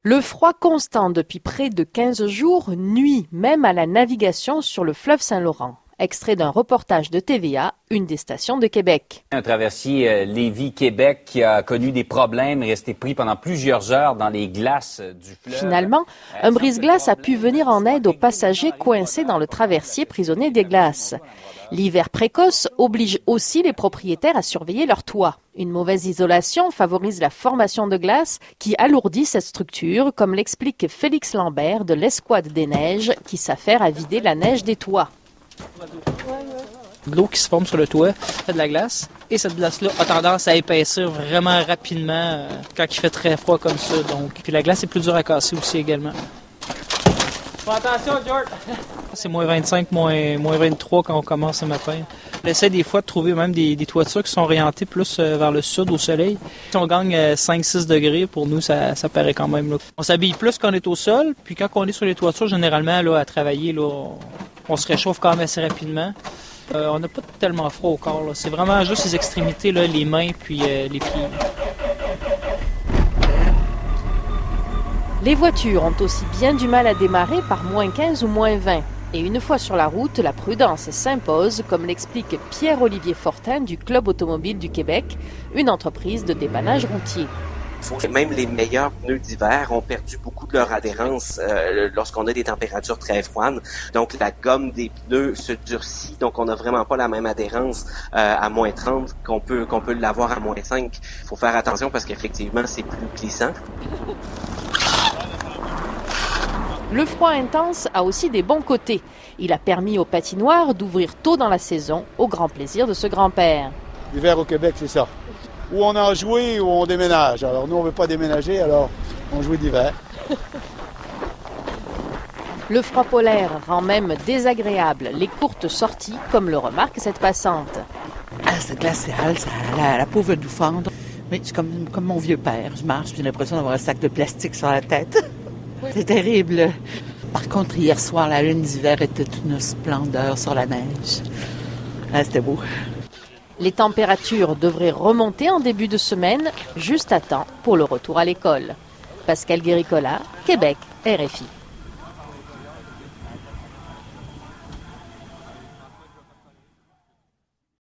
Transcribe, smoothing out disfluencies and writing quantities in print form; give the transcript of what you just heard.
Le froid constant depuis près de 15 jours nuit même à la navigation sur le fleuve Saint-Laurent. Extrait d'un reportage de TVA, une des stations de Québec. Un traversier Lévis-Québec qui a connu des problèmes, est resté pris pendant plusieurs heures dans les glaces du fleuve. Finalement, un brise-glace a pu venir en aide aux passagers coincés dans le traversier prisonnier des glaces. L'hiver précoce oblige aussi les propriétaires à surveiller leur toit. Une mauvaise isolation favorise la formation de glace qui alourdit cette structure, comme l'explique Félix Lambert de l'Escouade des Neiges qui s'affaire à vider la neige des toits. L'eau qui se forme sur le toit fait de la glace et cette glace-là a tendance à épaissir vraiment rapidement quand il fait très froid comme ça. Donc, puis la glace est plus dure à casser aussi également. Fais attention, George! C'est moins 25, moins 23 quand on commence ce matin. On essaie des fois de trouver même des toitures qui sont orientées plus vers le sud au soleil. Si on gagne 5-6 degrés, pour nous, ça paraît quand même. Là. On s'habille plus quand on est au sol, puis quand on est sur les toitures, généralement, là, à travailler, là, on se réchauffe quand même assez rapidement. On n'a pas tellement froid au corps. Là. C'est vraiment juste les extrémités, là, les mains puis les pieds. Les voitures ont aussi bien du mal à démarrer par moins 15 ou moins 20. Et une fois sur la route, la prudence s'impose, comme l'explique Pierre-Olivier Fortin du Club automobile du Québec, une entreprise de dépannage routier. Même les meilleurs pneus d'hiver ont perdu beaucoup de leur adhérence lorsqu'on a des températures très froides. Donc la gomme des pneus se durcit, donc on n'a vraiment pas la même adhérence à moins 30 qu'on peut l'avoir à moins 5. Il faut faire attention parce qu'effectivement c'est plus glissant. Le froid intense a aussi des bons côtés. Il a permis aux patinoires d'ouvrir tôt dans la saison, au grand plaisir de ce grand-père. L'hiver au Québec, c'est ça. Ou on en joue ou on déménage. Alors nous, on ne veut pas déménager, alors on joue d'hiver. Le froid polaire rend même désagréable les courtes sorties, comme le remarque cette passante. Ah, c'est glacial, ça a la peau veut nous fendre. Mais c'est comme mon vieux père. Je marche, j'ai l'impression d'avoir un sac de plastique sur la tête. C'est terrible. Par contre, hier soir, la lune d'hiver était une splendeur sur la neige. Ah, c'était beau. Les températures devraient remonter en début de semaine, juste à temps pour le retour à l'école. Pascal Guéricola, Québec, RFI.